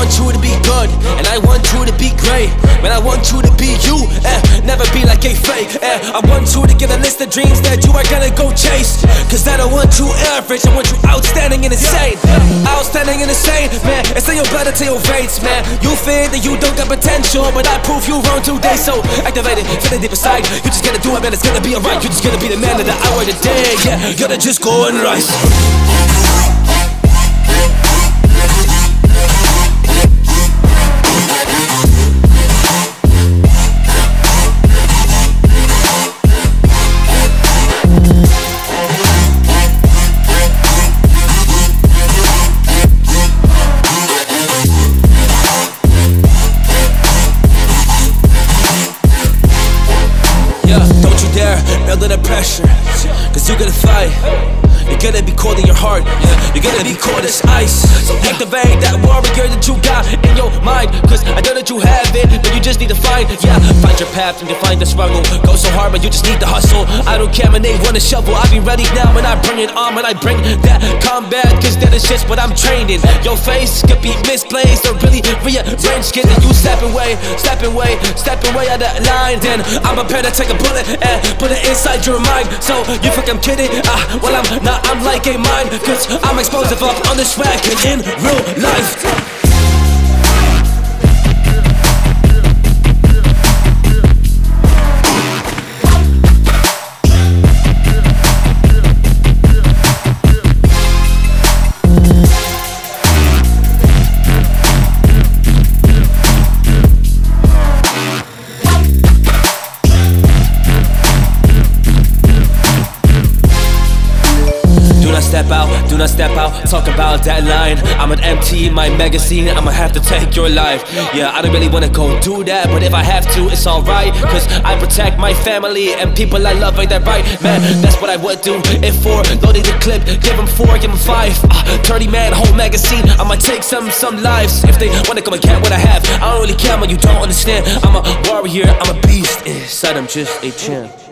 want you to be good, and I want you to be great. Man, I want you to be you, never be like a fake. I want you to get a list of dreams that you are gonna go chase. Cause I don't want you average, I want you outstanding and insane. Outstanding and insane, man. It's in your blood, it's in your veins, man. You think that you don't got potential, but I prove you wrong today. So activate it, feel it deep inside. You just gotta do it, man, it's gonna be alright. You just gotta be the man of the hour, the day, yeah. You gotta just go and rise. Don't you dare build under pressure, cause you gotta fight. You're gonna be cold in your heart, you're gonna be cold as ice. So activate that warrior that you got in your mind. Cause I know that you have it, but you just need to find your path and define the struggle. Go so hard, but you just need to hustle. I don't care when they wanna shovel, I be ready now when I bring it on. When I bring that combat, cause that is just what I'm trained in. Your face could be misplaced or really rearranged. Get you stepping away out of line. Then I'm prepared to take a bullet and put it inside your mind. So you think I'm kidding? Well I'm not, I'm like a mine. Cause I'm explosive up on this track and in real life. Do not step out, talk about that line. I'm an empty in my magazine, I'ma have to take your life. Yeah, I don't really wanna go do that, but if I have to, it's alright. Cause I protect my family and people I love, ain't that right? Man, that's what I would do it for. Loading the clip, give them 4, give them 5. 30 man, whole magazine, I'ma take some lives. If they wanna come and get what I have, I don't really care, man, you don't understand. I'm a warrior, I'm a beast, inside I'm just a champ.